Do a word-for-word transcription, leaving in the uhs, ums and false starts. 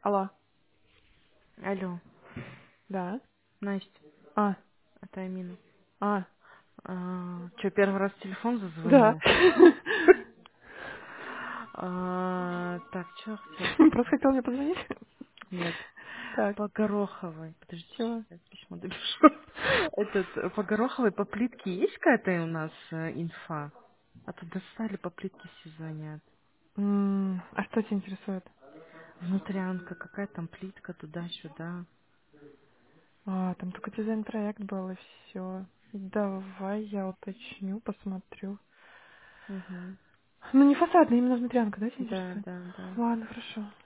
Алло. Алло, Да. Настя, А. это Амина. А. А, что, первый раз телефон Да. зазвонил? А, так, что я хотела Просто сказать? хотел мне позвонить. Нет, Так. по Гороховой. Подожди, Чего? сейчас я письмо допишу. Этот, э, по Гороховой, по плитке есть какая-то у нас э, инфа? А то достали, по плитке все звонят. М, А что тебя интересует? Внутрянка, какая там плитка, туда-сюда. А, там только дизайн-проект был и все. Давай я уточню, посмотрю. Угу. Ну не фасадная, именно внутрянка, да, тебя Да, интересует? да, да. Ладно, хорошо.